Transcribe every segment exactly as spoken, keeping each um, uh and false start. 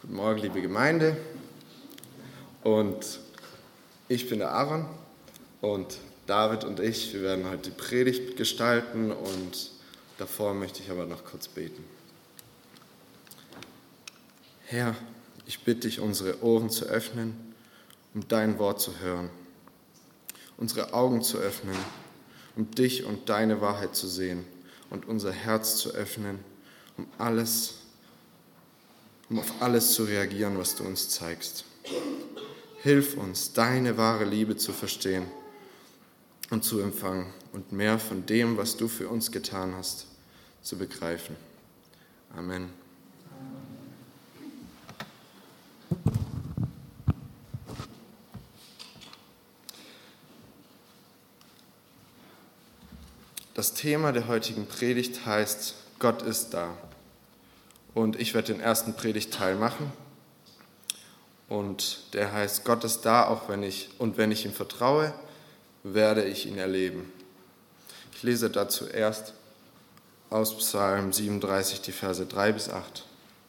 Guten Morgen, liebe Gemeinde. Und ich bin der Aaron und David und ich, wir werden heute die Predigt gestalten und davor möchte ich aber noch kurz beten. Herr, ich bitte dich, unsere Ohren zu öffnen, um dein Wort zu hören, unsere Augen zu öffnen, um dich und deine Wahrheit zu sehen und unser Herz zu öffnen, um alles um auf alles zu reagieren, was du uns zeigst. Hilf uns, deine wahre Liebe zu verstehen und zu empfangen und mehr von dem, was du für uns getan hast, zu begreifen. Amen. Das Thema der heutigen Predigt heißt, Gott ist da. Und ich werde den ersten Predigtteil machen. Und der heißt, Gott ist da, auch wenn ich, und wenn ich ihm vertraue, werde ich ihn erleben. Ich lese dazu erst aus Psalm siebenunddreißig, die Verse drei bis acht.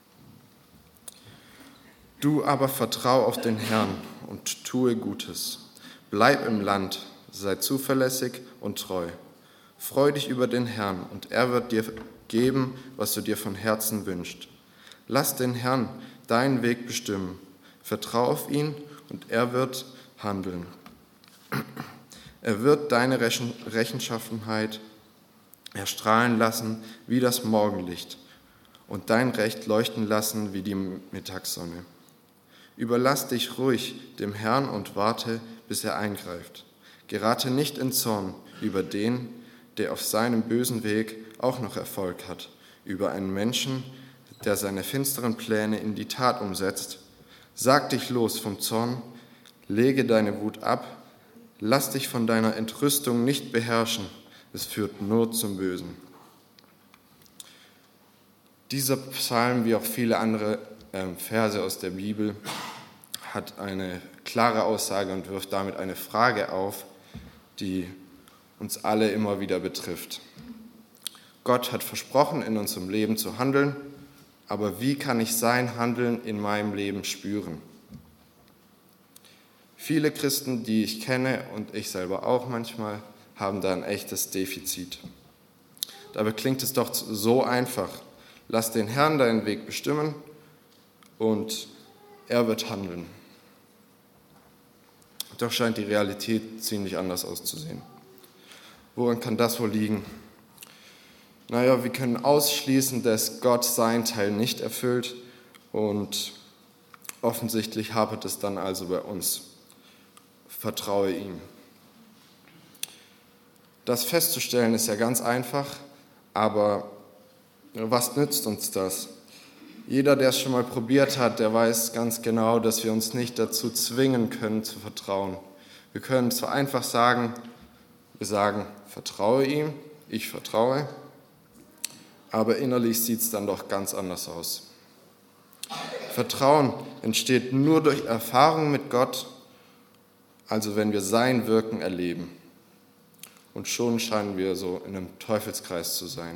Du aber vertrau auf den Herrn und tue Gutes. Bleib im Land, sei zuverlässig und treu. Freu dich über den Herrn, und er wird dir geben, was du dir von Herzen wünschst. Lass den Herrn deinen Weg bestimmen. Vertrau auf ihn, und er wird handeln. Er wird deine Rechtschaffenheit erstrahlen lassen wie das Morgenlicht und dein Recht leuchten lassen wie die Mittagssonne. Überlass dich ruhig dem Herrn und warte, bis er eingreift. Gerate nicht in Zorn über den, der auf seinem bösen Weg auch noch Erfolg hat, über einen Menschen, der seine finsteren Pläne in die Tat umsetzt. Sag dich los vom Zorn, lege deine Wut ab, lass dich von deiner Entrüstung nicht beherrschen, es führt nur zum Bösen. Dieser Psalm, wie auch viele andere Verse aus der Bibel, hat eine klare Aussage und wirft damit eine Frage auf, die uns alle immer wieder betrifft. Gott hat versprochen, in unserem Leben zu handeln, aber wie kann ich sein Handeln in meinem Leben spüren? Viele Christen, die ich kenne und ich selber auch manchmal, haben da ein echtes Defizit. Dabei klingt es doch so einfach. Lass den Herrn deinen Weg bestimmen und er wird handeln. Doch scheint die Realität ziemlich anders auszusehen. Woran kann das wohl liegen? Naja, wir können ausschließen, dass Gott seinen Teil nicht erfüllt und offensichtlich hapert es dann also bei uns. Vertraue ihm. Das festzustellen ist ja ganz einfach, aber was nützt uns das? Jeder, der es schon mal probiert hat, der weiß ganz genau, dass wir uns nicht dazu zwingen können zu vertrauen. Wir können zwar einfach sagen, wir sagen, vertraue ihm, ich vertraue, aber innerlich sieht es dann doch ganz anders aus. Vertrauen entsteht nur durch Erfahrung mit Gott, also wenn wir sein Wirken erleben. Und schon scheinen wir so in einem Teufelskreis zu sein.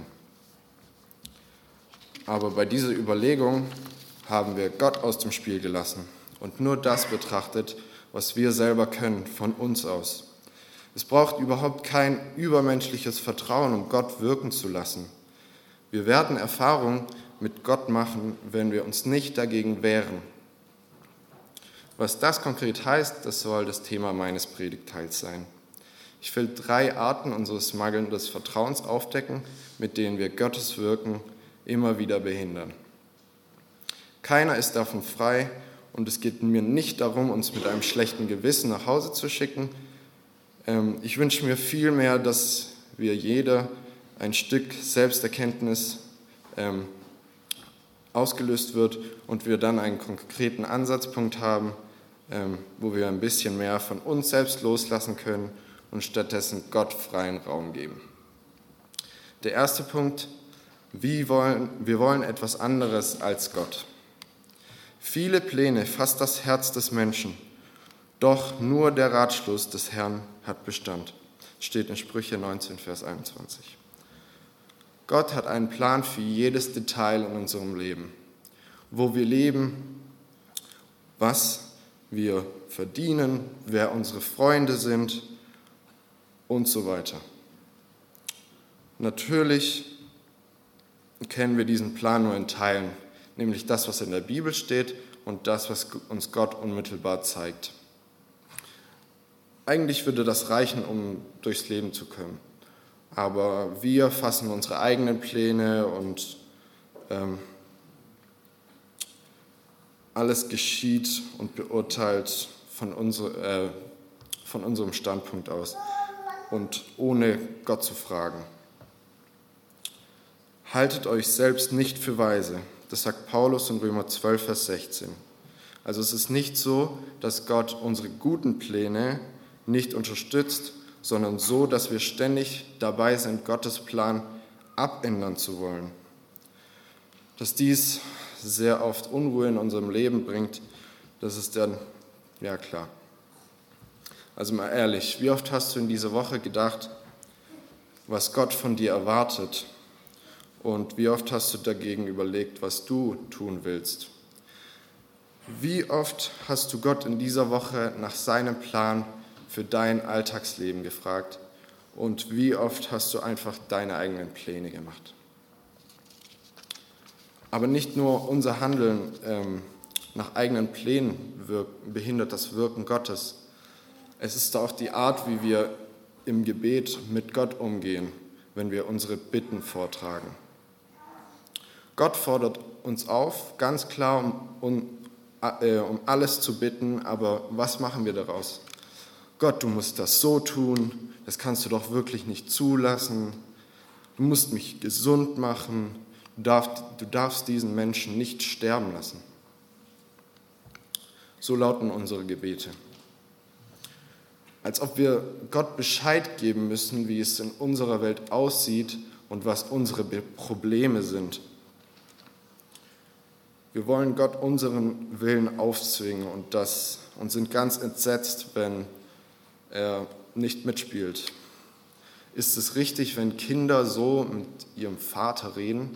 Aber bei dieser Überlegung haben wir Gott aus dem Spiel gelassen und nur das betrachtet, was wir selber können, von uns aus. Es braucht überhaupt kein übermenschliches Vertrauen, um Gott wirken zu lassen. Wir werden Erfahrung mit Gott machen, wenn wir uns nicht dagegen wehren. Was das konkret heißt, das soll das Thema meines Predigtteils sein. Ich will drei Arten unseres mangelnden Vertrauens aufdecken, mit denen wir Gottes Wirken immer wieder behindern. Keiner ist davon frei und es geht mir nicht darum, uns mit einem schlechten Gewissen nach Hause zu schicken. Ich wünsche mir vielmehr, dass wir jeder ein Stück Selbsterkenntnis ähm, ausgelöst wird und wir dann einen konkreten Ansatzpunkt haben, ähm, wo wir ein bisschen mehr von uns selbst loslassen können und stattdessen Gott freien Raum geben. Der erste Punkt, wie wollen, wir wollen etwas anderes als Gott. Viele Pläne fasst das Herz des Menschen, doch nur der Ratschluss des Herrn hat Bestand. Steht in Sprüche neunzehn, Vers einundzwanzig. Gott hat einen Plan für jedes Detail in unserem Leben. Wo wir leben, was wir verdienen, wer unsere Freunde sind und so weiter. Natürlich kennen wir diesen Plan nur in Teilen, nämlich das, was in der Bibel steht und das, was uns Gott unmittelbar zeigt. Eigentlich würde das reichen, um durchs Leben zu können. Aber wir fassen unsere eigenen Pläne und ähm, alles geschieht und beurteilt von, unser, äh, von unserem Standpunkt aus und ohne Gott zu fragen. Haltet euch selbst nicht für weise. Das sagt Paulus in Römer zwölf, Vers sechzehn. Also es ist nicht so, dass Gott unsere guten Pläne nicht unterstützt, sondern so, dass wir ständig dabei sind, Gottes Plan abändern zu wollen. Dass dies sehr oft Unruhe in unserem Leben bringt, das ist dann, ja klar. Also mal ehrlich, wie oft hast du in dieser Woche gedacht, was Gott von dir erwartet? Und wie oft hast du dagegen überlegt, was du tun willst? Wie oft hast du Gott in dieser Woche nach seinem Plan für dein Alltagsleben gefragt? Und wie oft hast du einfach deine eigenen Pläne gemacht? Aber nicht nur unser Handeln ähm, nach eigenen Plänen wirkt, behindert das Wirken Gottes. Es ist auch die Art, wie wir im Gebet mit Gott umgehen, wenn wir unsere Bitten vortragen. Gott fordert uns auf, ganz klar, um, um, äh, um alles zu bitten, aber was machen wir daraus? Gott, du musst das so tun, das kannst du doch wirklich nicht zulassen, du musst mich gesund machen, du darfst, du darfst diesen Menschen nicht sterben lassen. So lauten unsere Gebete. Als ob wir Gott Bescheid geben müssen, wie es in unserer Welt aussieht und was unsere Probleme sind. Wir wollen Gott unseren Willen aufzwingen und, das, und sind ganz entsetzt, wenn er nicht mitspielt. Ist es richtig, wenn Kinder so mit ihrem Vater reden?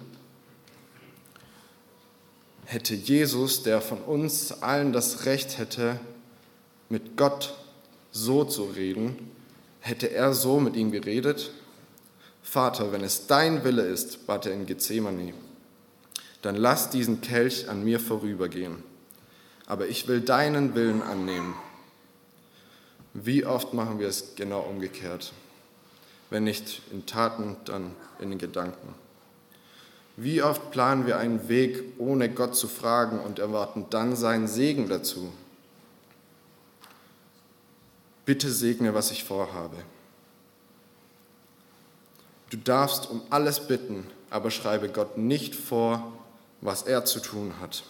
Hätte Jesus, der von uns allen das Recht hätte, mit Gott so zu reden, hätte er so mit ihm geredet? Vater, wenn es dein Wille ist, bat er in Gethsemane, dann lass diesen Kelch an mir vorübergehen. Aber ich will deinen Willen annehmen. Wie oft machen wir es genau umgekehrt? Wenn nicht in Taten, dann in den Gedanken. Wie oft planen wir einen Weg, ohne Gott zu fragen und erwarten dann seinen Segen dazu? Bitte segne, was ich vorhabe. Du darfst um alles bitten, aber schreibe Gott nicht vor, was er zu tun hat.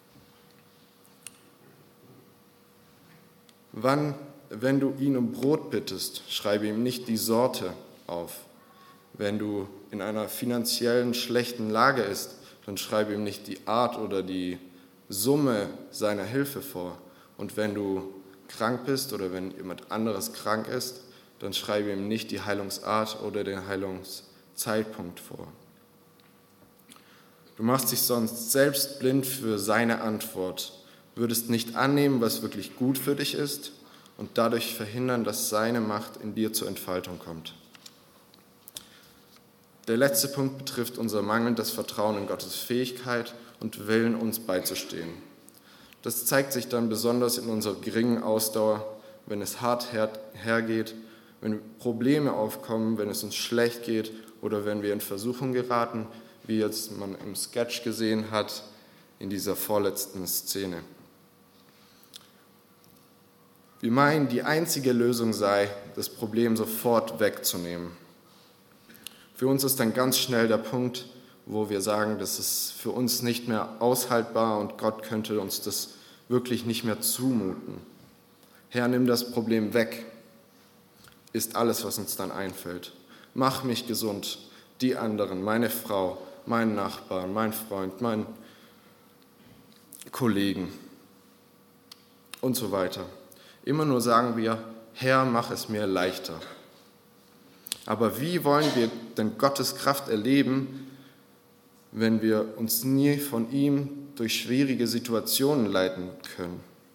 Wann, wenn du ihn um Brot bittest, schreibe ihm nicht die Sorte auf. Wenn du in einer finanziellen schlechten Lage ist, dann schreibe ihm nicht die Art oder die Summe seiner Hilfe vor. Und wenn du krank bist oder wenn jemand anderes krank ist, dann schreibe ihm nicht die Heilungsart oder den Heilungszeitpunkt vor. Du machst dich sonst selbst blind für seine Antwort, würdest nicht annehmen, was wirklich gut für dich ist und dadurch verhindern, dass seine Macht in dir zur Entfaltung kommt. Der letzte Punkt betrifft unser mangelndes Vertrauen in Gottes Fähigkeit und Willen, uns beizustehen. Das zeigt sich dann besonders in unserer geringen Ausdauer, wenn es hart her- hergeht, wenn Probleme aufkommen, wenn es uns schlecht geht oder wenn wir in Versuchung geraten, wie jetzt man im Sketch gesehen hat, in dieser vorletzten Szene. Wir meinen, die einzige Lösung sei, das Problem sofort wegzunehmen. Für uns ist dann ganz schnell der Punkt, wo wir sagen, das ist für uns nicht mehr aushaltbar und Gott könnte uns das wirklich nicht mehr zumuten. Herr, nimm das Problem weg, ist alles, was uns dann einfällt. Mach mich gesund, die anderen, meine Frau, mein Nachbar, mein Freund, mein Kollegen und so weiter. Immer nur sagen wir, Herr, mach es mir leichter. Aber wie wollen wir denn Gottes Kraft erleben, wenn wir uns nie von ihm durch schwierige Situationen leiten können?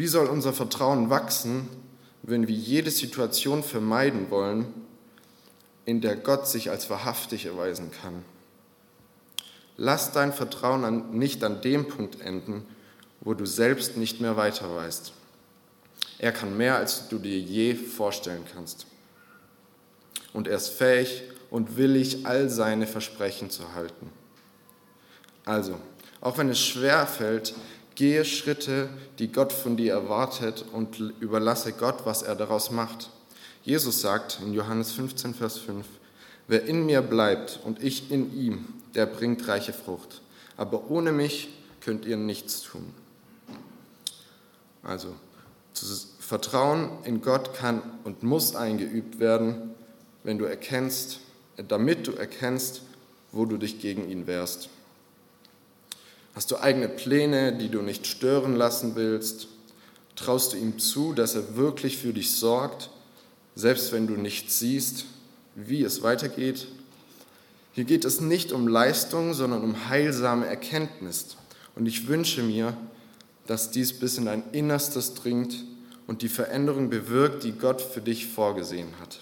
Wie soll unser Vertrauen wachsen, wenn wir jede Situation vermeiden wollen, in der Gott sich als wahrhaftig erweisen kann? Lass dein Vertrauen an, nicht an dem Punkt enden, wo du selbst nicht mehr weiter weißt. Er kann mehr, als du dir je vorstellen kannst. Und er ist fähig und willig, all seine Versprechen zu halten. Also, auch wenn es schwer fällt, gehe Schritte, die Gott von dir erwartet, und überlasse Gott, was er daraus macht. Jesus sagt in Johannes fünfzehn, Vers fünf, wer in mir bleibt und ich in ihm, der bringt reiche Frucht. Aber ohne mich könnt ihr nichts tun. Also, Vertrauen in Gott kann und muss eingeübt werden, wenn du erkennst, damit du erkennst, wo du dich gegen ihn wehrst. Hast du eigene Pläne, die du nicht stören lassen willst? Traust du ihm zu, dass er wirklich für dich sorgt, selbst wenn du nicht siehst, wie es weitergeht? Hier geht es nicht um Leistung, sondern um heilsame Erkenntnis. Und ich wünsche mir, dass dies bis in dein Innerstes dringt und die Veränderung bewirkt, die Gott für dich vorgesehen hat.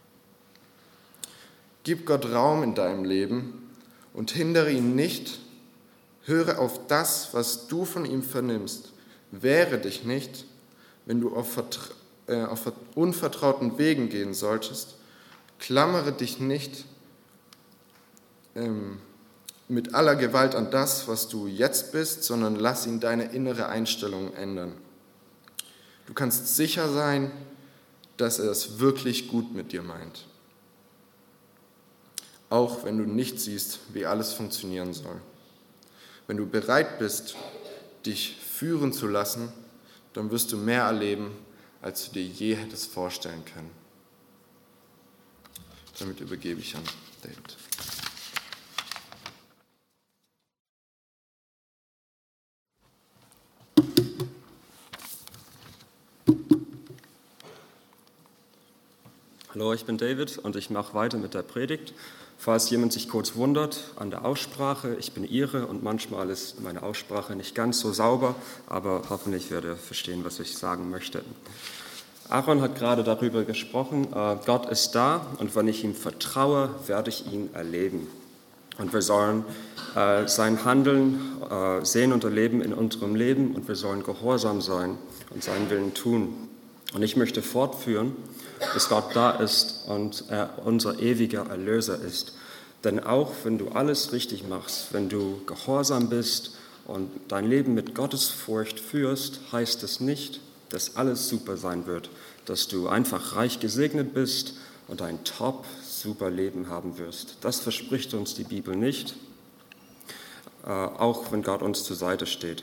Gib Gott Raum in deinem Leben und hindere ihn nicht. Höre auf das, was du von ihm vernimmst. Wehre dich nicht, wenn du auf, vertra- äh, auf unvertrauten Wegen gehen solltest. Klammere dich nicht ähm, mit aller Gewalt an das, was du jetzt bist, sondern lass ihn deine innere Einstellung ändern. Du kannst sicher sein, dass er es wirklich gut mit dir meint. Auch wenn du nicht siehst, wie alles funktionieren soll. Wenn du bereit bist, dich führen zu lassen, dann wirst du mehr erleben, als du dir je hättest vorstellen können. Damit übergebe ich an David. Hallo, ich bin David und ich mache weiter mit der Predigt. Falls jemand sich kurz wundert an der Aussprache, ich bin Ire und manchmal ist meine Aussprache nicht ganz so sauber, aber hoffentlich werdet ihr verstehen, was ich sagen möchte. Aaron hat gerade darüber gesprochen, äh, Gott ist da und wenn ich ihm vertraue, werde ich ihn erleben. Und wir sollen äh, sein Handeln äh, sehen und erleben in unserem Leben und wir sollen gehorsam sein und seinen Willen tun. Und ich möchte fortführen, dass Gott da ist und er unser ewiger Erlöser ist. Denn auch wenn du alles richtig machst, wenn du gehorsam bist und dein Leben mit Gottesfurcht führst, heißt es nicht, dass alles super sein wird, dass du einfach reich gesegnet bist und ein top, super Leben haben wirst. Das verspricht uns die Bibel nicht, äh, auch wenn Gott uns zur Seite steht.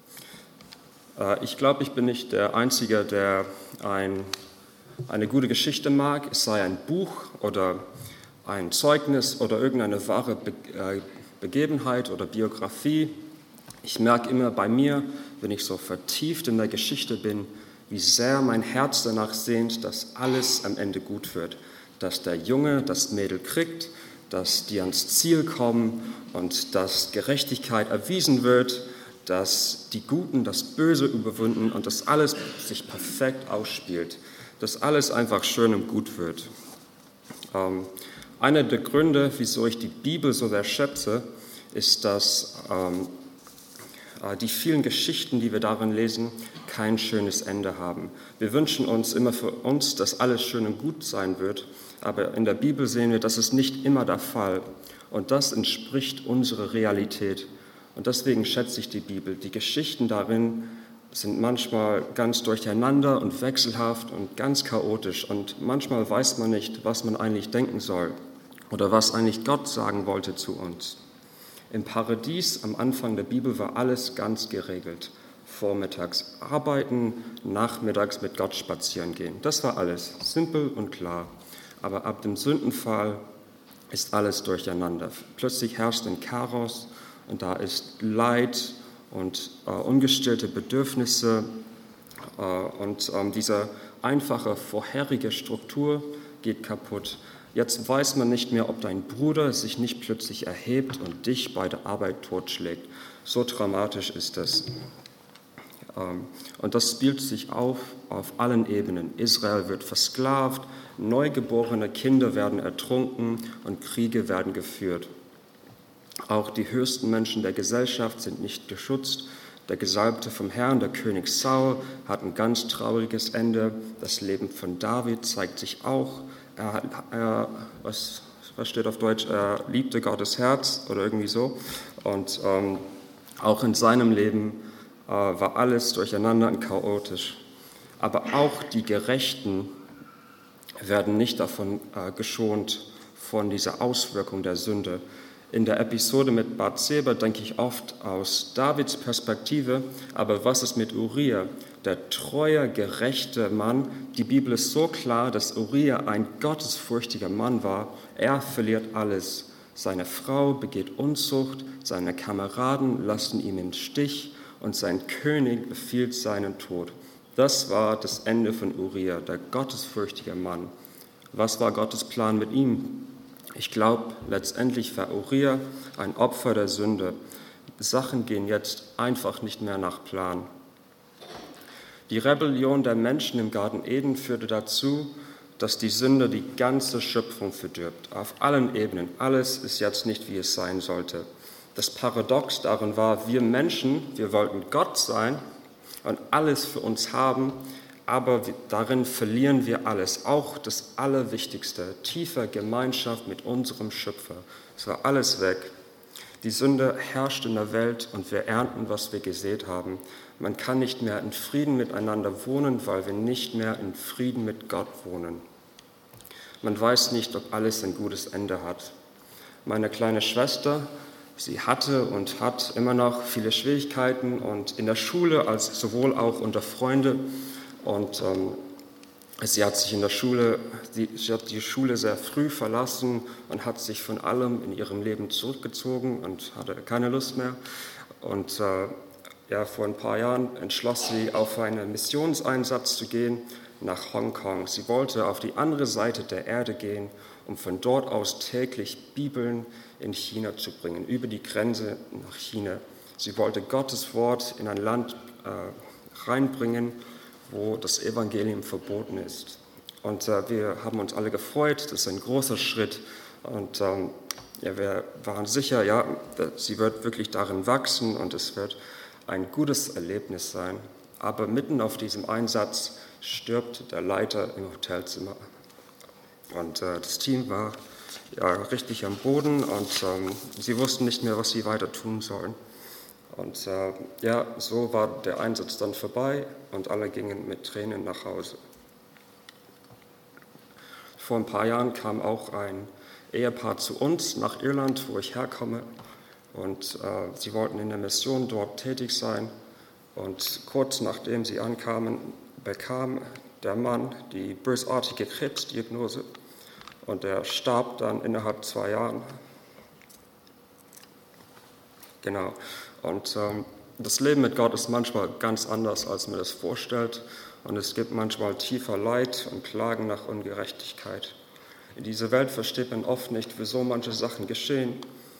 Äh, ich glaube, ich bin nicht der Einzige, der ein eine gute Geschichte mag, es sei ein Buch oder ein Zeugnis oder irgendeine wahre Begebenheit oder Biografie. Ich merke immer bei mir, wenn ich so vertieft in der Geschichte bin, wie sehr mein Herz danach sehnt, dass alles am Ende gut wird, dass der Junge das Mädel kriegt, dass die ans Ziel kommen und dass Gerechtigkeit erwiesen wird, dass die Guten das Böse überwinden und dass alles sich perfekt ausspielt. Dass alles einfach schön und gut wird. Ähm, einer der Gründe, wieso ich die Bibel so sehr schätze, ist, dass ähm, äh, die vielen Geschichten, die wir darin lesen, kein schönes Ende haben. Wir wünschen uns immer für uns, dass alles schön und gut sein wird, aber in der Bibel sehen wir, das ist nicht immer der Fall. Und das entspricht unserer Realität. Und deswegen schätze ich die Bibel. Die Geschichten darin sind manchmal ganz durcheinander und wechselhaft und ganz chaotisch und manchmal weiß man nicht, was man eigentlich denken soll oder was eigentlich Gott sagen wollte zu uns. Im Paradies am Anfang der Bibel war alles ganz geregelt. Vormittags arbeiten, nachmittags mit Gott spazieren gehen. Das war alles simpel und klar. Aber ab dem Sündenfall ist alles durcheinander. Plötzlich herrscht ein Chaos und da ist Leid und äh, ungestillte Bedürfnisse äh, und ähm, diese einfache vorherige Struktur geht kaputt. Jetzt weiß man nicht mehr, ob dein Bruder sich nicht plötzlich erhebt und dich bei der Arbeit totschlägt. So dramatisch ist das. Und das spielt sich auf auf allen Ebenen. Israel wird versklavt, neugeborene Kinder werden ertrunken und Kriege werden geführt. Auch die höchsten Menschen der Gesellschaft sind nicht geschützt. Der Gesalbte vom Herrn, der König Saul, hat ein ganz trauriges Ende. Das Leben von David zeigt sich auch. Er, er, was, was steht auf Deutsch? Er liebte Gottes Herz oder irgendwie so. Und ähm, auch in seinem Leben äh, war alles durcheinander und chaotisch. Aber auch die Gerechten werden nicht davon äh, geschont, von dieser Auswirkung der Sünde. In der Episode mit Bathseba denke ich oft aus Davids Perspektive, aber was ist mit Uriah? Der treue, gerechte Mann. Die Bibel ist so klar, dass Uriah ein gottesfürchtiger Mann war. Er verliert alles. Seine Frau begeht Unzucht, seine Kameraden lassen ihn im Stich und sein König befiehlt seinen Tod. Das war das Ende von Uriah, der gottesfürchtige Mann. Was war Gottes Plan mit ihm? Ich glaube, letztendlich war Uriah ein Opfer der Sünde. Sachen gehen jetzt einfach nicht mehr nach Plan. Die Rebellion der Menschen im Garten Eden führte dazu, dass die Sünde die ganze Schöpfung verdirbt. Auf allen Ebenen. Alles ist jetzt nicht, wie es sein sollte. Das Paradox darin war, wir Menschen, wir wollten Gott sein und alles für uns haben, aber darin verlieren wir alles, auch das Allerwichtigste, tiefe Gemeinschaft mit unserem Schöpfer. Es war alles weg. Die Sünde herrscht in der Welt und wir ernten, was wir gesät haben. Man kann nicht mehr in Frieden miteinander wohnen, weil wir nicht mehr in Frieden mit Gott wohnen. Man weiß nicht, ob alles ein gutes Ende hat. Meine kleine Schwester, sie hatte und hat immer noch viele Schwierigkeiten und in der Schule, als sowohl auch unter Freunden. Und ähm, sie hat sich in der Schule, sie, sie hat die Schule sehr früh verlassen und hat sich von allem in ihrem Leben zurückgezogen und hatte keine Lust mehr. Und äh, ja, vor ein paar Jahren entschloss sie, auf einen Missionseinsatz zu gehen nach Hongkong. Sie wollte auf die andere Seite der Erde gehen, um von dort aus täglich Bibeln in China zu bringen, über die Grenze nach China. Sie wollte Gottes Wort in ein Land äh, reinbringen, wo das Evangelium verboten ist. Und äh, wir haben uns alle gefreut, das ist ein großer Schritt. Und ähm, ja, wir waren sicher, ja, sie wird wirklich darin wachsen und es wird ein gutes Erlebnis sein. Aber mitten auf diesem Einsatz stirbt der Leiter im Hotelzimmer. Und äh, das Team war ja richtig am Boden und ähm, sie wussten nicht mehr, was sie weiter tun sollen. Und äh, ja, so war der Einsatz dann vorbei und alle gingen mit Tränen nach Hause. Vor ein paar Jahren kam auch ein Ehepaar zu uns nach Irland, wo ich herkomme. Und äh, sie wollten in der Mission dort tätig sein. Und kurz nachdem sie ankamen, bekam der Mann die bösartige Krebsdiagnose. Und er starb dann innerhalb zwei Jahren. Genau. Und ähm, das Leben mit Gott ist manchmal ganz anders, als man das vorstellt. Und es gibt manchmal tiefer Leid und Klagen nach Ungerechtigkeit. In dieser Welt versteht man oft nicht, wieso manche Sachen geschehen.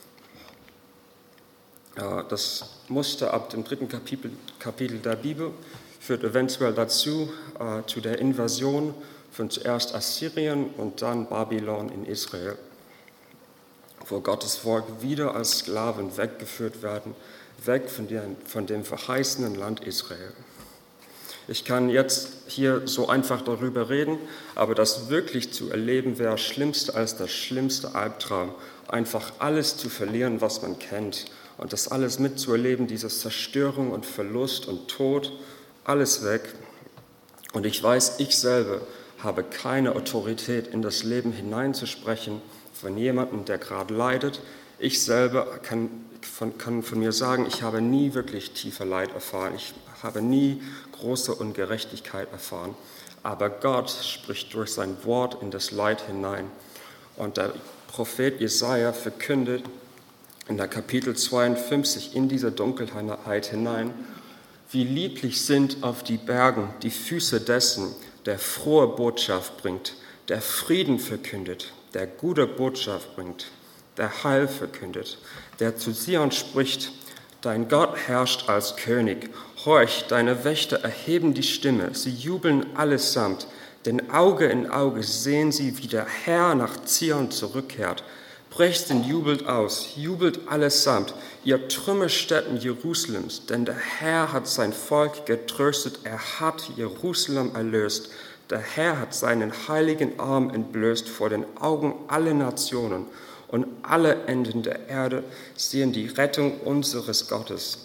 Äh, das Muster ab dem dritten Kapitel, Kapitel der Bibel führt eventuell dazu, äh, zu der Invasion von zuerst Assyrien und dann Babylon in Israel, wo Gottes Volk wieder als Sklaven weggeführt werden, weg von dem, von dem verheißenen Land Israel. Ich kann jetzt hier so einfach darüber reden, aber das wirklich zu erleben wäre schlimmster als der schlimmste Albtraum. Einfach alles zu verlieren, was man kennt und das alles mitzuerleben, diese Zerstörung und Verlust und Tod, alles weg. Und ich weiß, ich selber habe keine Autorität, in das Leben hineinzusprechen von jemandem, der gerade leidet. Ich selber kann von, kann von mir sagen, ich habe nie wirklich tiefer Leid erfahren. Ich habe nie große Ungerechtigkeit erfahren. Aber Gott spricht durch sein Wort in das Leid hinein. Und der Prophet Jesaja verkündet in der Kapitel zweiundfünfzig in diese Dunkelheit hinein, wie lieblich sind auf die Bergen die Füße dessen, der frohe Botschaft bringt, der Frieden verkündet, der gute Botschaft bringt, der Heil verkündet, der zu Zion spricht, Dein Gott herrscht als König. Horch, deine Wächter erheben die Stimme, sie jubeln allesamt, denn Auge in Auge sehen sie, wie der Herr nach Zion zurückkehrt. Brecht und jubelt aus, jubelt allesamt, ihr Trümmerstätten Jerusalems, denn der Herr hat sein Volk getröstet, er hat Jerusalem erlöst. Der Herr hat seinen heiligen Arm entblößt vor den Augen aller Nationen, und alle Enden der Erde sehen die Rettung unseres Gottes.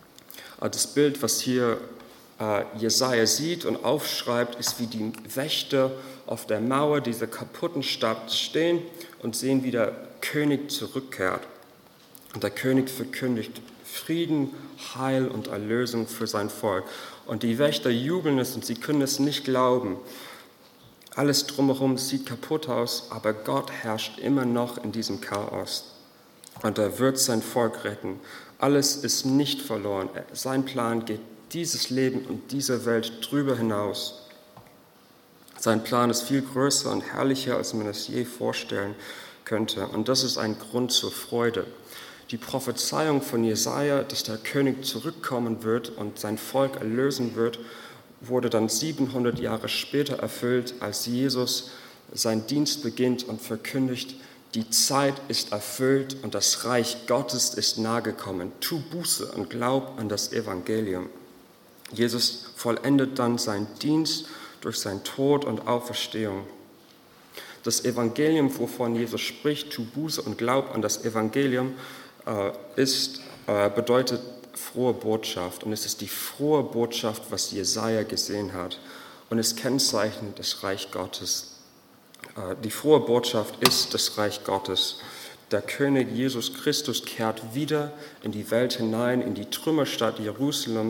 Das Bild, was hier äh, Jesaja sieht und aufschreibt, ist, wie die Wächter auf der Mauer dieser kaputten Stadt stehen und sehen, wie der König zurückkehrt. Und der König verkündigt Frieden, Heil und Erlösung für sein Volk. Und die Wächter jubeln es und sie können es nicht glauben. Alles drumherum sieht kaputt aus, aber Gott herrscht immer noch in diesem Chaos. Und er wird sein Volk retten. Alles ist nicht verloren. Sein Plan geht dieses Leben und diese Welt drüber hinaus. Sein Plan ist viel größer und herrlicher, als man es je vorstellen könnte. Und das ist ein Grund zur Freude. Die Prophezeiung von Jesaja, dass der König zurückkommen wird und sein Volk erlösen wird, wurde dann siebenhundert Jahre später erfüllt, als Jesus seinen Dienst beginnt und verkündigt, die Zeit ist erfüllt und das Reich Gottes ist nahegekommen. Tu Buße und glaub an das Evangelium. Jesus vollendet dann seinen Dienst durch seinen Tod und Auferstehung. Das Evangelium, wovon Jesus spricht, tu Buße und glaub an das Evangelium, äh, ist, äh, bedeutet frohe Botschaft. Und es ist die frohe Botschaft, was Jesaja gesehen hat. Und es kennzeichnet das Reich Gottes. Äh, die frohe Botschaft ist das Reich Gottes. Der König Jesus Christus kehrt wieder in die Welt hinein, in die Trümmerstadt Jerusalem.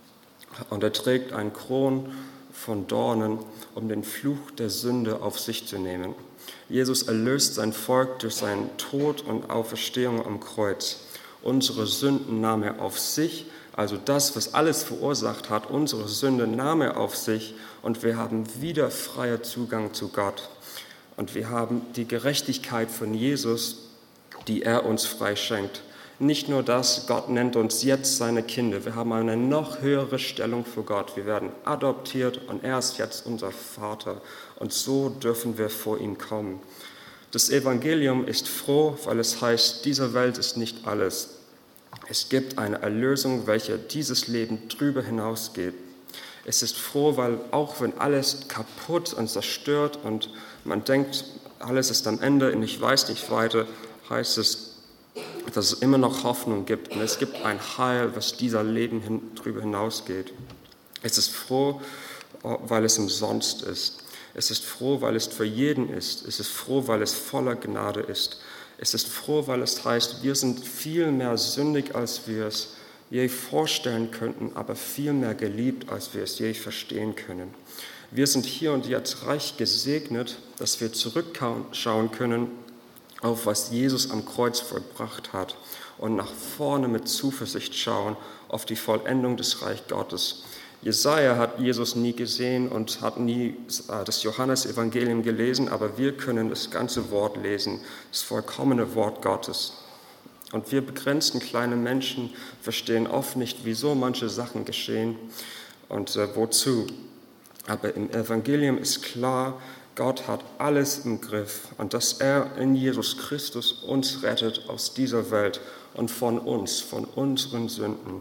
Und er trägt einen Kron von Dornen, um den Fluch der Sünde auf sich zu nehmen. Jesus erlöst sein Volk durch seinen Tod und Auferstehung am Kreuz. Unsere Sünden nahm er auf sich, also das, was alles verursacht hat, unsere Sünde nahm er auf sich und wir haben wieder freien Zugang zu Gott. Und wir haben die Gerechtigkeit von Jesus, die er uns frei schenkt. Nicht nur das, Gott nennt uns jetzt seine Kinder. Wir haben eine noch höhere Stellung für Gott. Wir werden adoptiert und er ist jetzt unser Vater. Und so dürfen wir vor ihm kommen. Das Evangelium ist froh, weil es heißt, diese Welt ist nicht alles. Es gibt eine Erlösung, welche dieses Leben drüber hinausgeht. Es ist froh, weil auch wenn alles kaputt und zerstört und man denkt, alles ist am Ende und ich weiß nicht weiter, heißt es, dass es immer noch Hoffnung gibt und es gibt ein Heil, was dieser Leben hin, drüber hinausgeht. Es ist froh, weil es umsonst ist. Es ist froh, weil es für jeden ist. Es ist froh, weil es voller Gnade ist. Es ist froh, weil es heißt, wir sind viel mehr sündig, als wir es je vorstellen könnten, aber viel mehr geliebt, als wir es je verstehen können. Wir sind hier und jetzt reich gesegnet, dass wir zurückschauen können auf was Jesus am Kreuz vollbracht hat und nach vorne mit Zuversicht schauen auf die Vollendung des Reich Gottes. Jesaja hat Jesus nie gesehen und hat nie das Johannesevangelium gelesen, aber wir können das ganze Wort lesen, das vollkommene Wort Gottes. Und wir begrenzten kleine Menschen verstehen oft nicht, wieso manche Sachen geschehen und äh, wozu. Aber im Evangelium ist klar, Gott hat alles im Griff und dass er in Jesus Christus uns rettet aus dieser Welt und von uns, von unseren Sünden.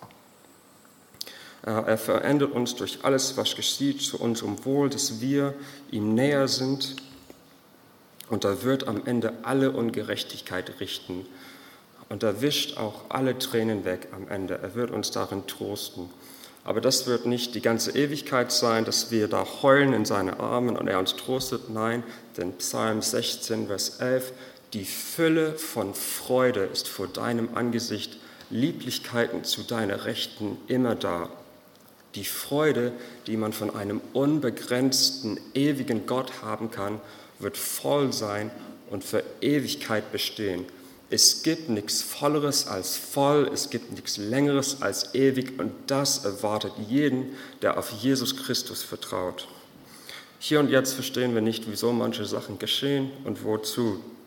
Er verändert uns durch alles, was geschieht, zu unserem Wohl, dass wir ihm näher sind und er wird am Ende alle Ungerechtigkeit richten und er wischt auch alle Tränen weg am Ende. Er wird uns darin trösten. Aber das wird nicht die ganze Ewigkeit sein, dass wir da heulen in seine Armen und er uns tröstet. Nein, denn Psalm sechzehn, Vers elf, die Fülle von Freude ist vor deinem Angesicht, Lieblichkeiten zu deiner Rechten immer da. Die Freude, die man von einem unbegrenzten, ewigen Gott haben kann, wird voll sein und für Ewigkeit bestehen. Es gibt nichts Volleres als voll, es gibt nichts Längeres als ewig und das erwartet jeden, der auf Jesus Christus vertraut. Hier und jetzt verstehen wir nicht, wieso manche Sachen geschehen und wozu.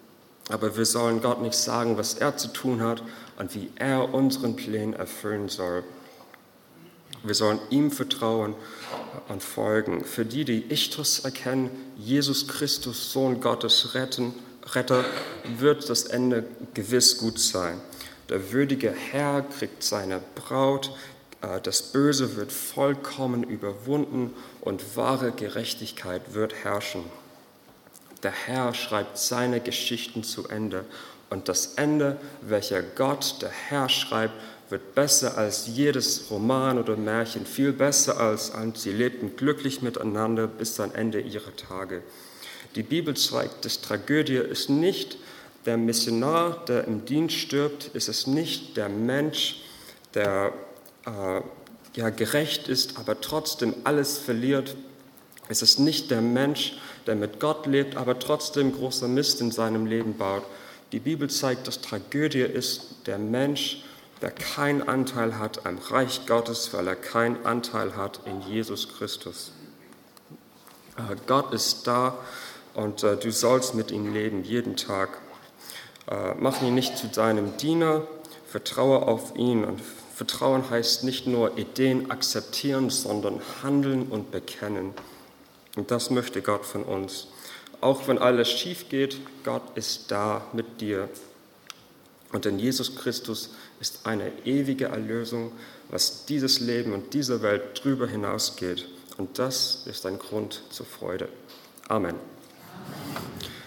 Aber wir sollen Gott nicht sagen, was er zu tun hat und wie er unseren Plänen erfüllen soll. Wir sollen ihm vertrauen und folgen. Für die, die Ichthus erkennen, Jesus Christus, Sohn Gottes, retten, Retter, wird das Ende gewiss gut sein. Der würdige Herr kriegt seine Braut, das Böse wird vollkommen überwunden und wahre Gerechtigkeit wird herrschen. Der Herr schreibt seine Geschichten zu Ende und das Ende, welcher Gott, der Herr, schreibt, wird besser als jedes Roman oder Märchen, viel besser als, als sie lebten glücklich miteinander bis zum Ende ihrer Tage. Die Bibel zeigt, dass Tragödie ist nicht der Missionar, der im Dienst stirbt, ist es nicht der Mensch, der äh, ja, gerecht ist, aber trotzdem alles verliert. Es ist nicht der Mensch, der mit Gott lebt, aber trotzdem großer Mist in seinem Leben baut. Die Bibel zeigt, dass Tragödie ist der Mensch, der keinen Anteil hat am Reich Gottes, weil er keinen Anteil hat in Jesus Christus. Äh, Gott ist da und äh, du sollst mit ihm leben, jeden Tag. Äh, mach ihn nicht zu deinem Diener, vertraue auf ihn. Und Vertrauen heißt nicht nur Ideen akzeptieren, sondern handeln und bekennen. Und das möchte Gott von uns. Auch wenn alles schief geht, Gott ist da mit dir. Und in Jesus Christus ist eine ewige Erlösung, was dieses Leben und diese Welt drüber hinausgeht. Und das ist ein Grund zur Freude. Amen.